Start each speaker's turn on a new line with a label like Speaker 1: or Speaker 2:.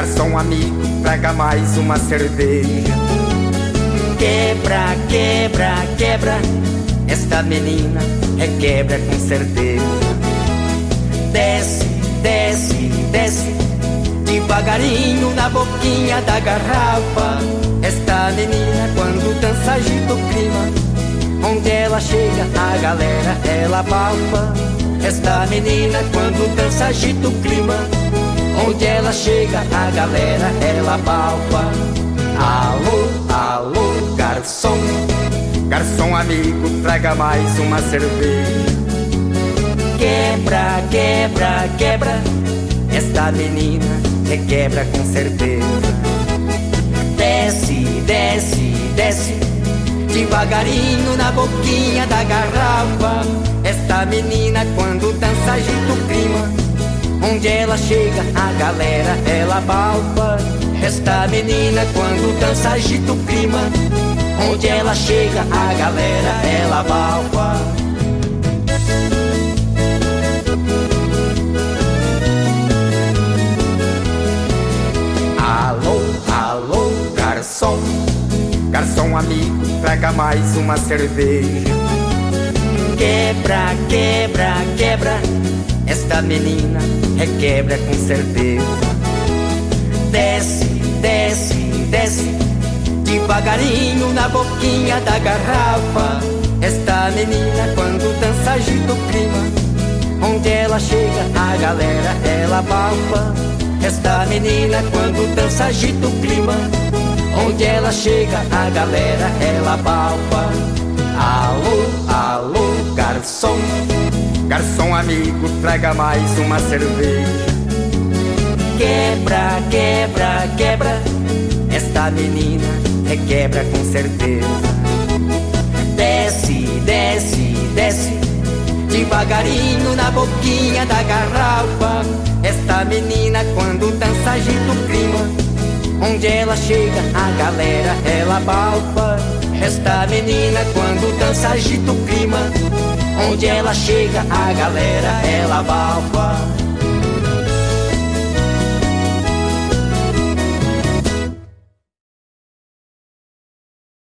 Speaker 1: Garçom amigo, traga mais uma cerveja. Quebra, quebra, quebra, esta menina requebra com certeza. Desce, desce, desce, devagarinho na boquinha da garrafa. Esta menina quando dança agita o clima. Onde ela chega a galera ela abafa. Esta menina quando dança agita o clima. Onde ela chega a galera ela abafa. Alô, alô, garçom, garçom amigo, traga mais uma cerveja. Quebra, quebra, quebra, esta menina requebra com certeza. Desce, desce, desce, devagarinho na boquinha da garrafa. Esta menina quando dança agita o clima. Onde ela chega a galera ela abalpa. Esta menina quando dança agita o clima. Onde ela chega a galera ela abalpa. Alô, alô, garçom, garçom amigo, traga mais uma cerveja. Quebra, quebra, quebra, esta menina requebra com certeza. Desce, desce, desce, devagarinho na boquinha da garrafa. Esta menina quando dança agita o clima. Onde ela chega a galera ela abafa. Esta menina quando dança agita o clima. Onde ela chega a galera ela abafa. Alô, alô, garçom, garçom amigo, traga mais uma cerveja. Quebra, quebra, quebra, esta menina requebra com certeza. Desce, desce, desce, devagarinho na boquinha da garrafa. Esta menina quando dança agita o clima. Onde ela chega a galera ela abalpa. Esta menina quando dança agita o clima. Onde ela chega a galera ela abalpa.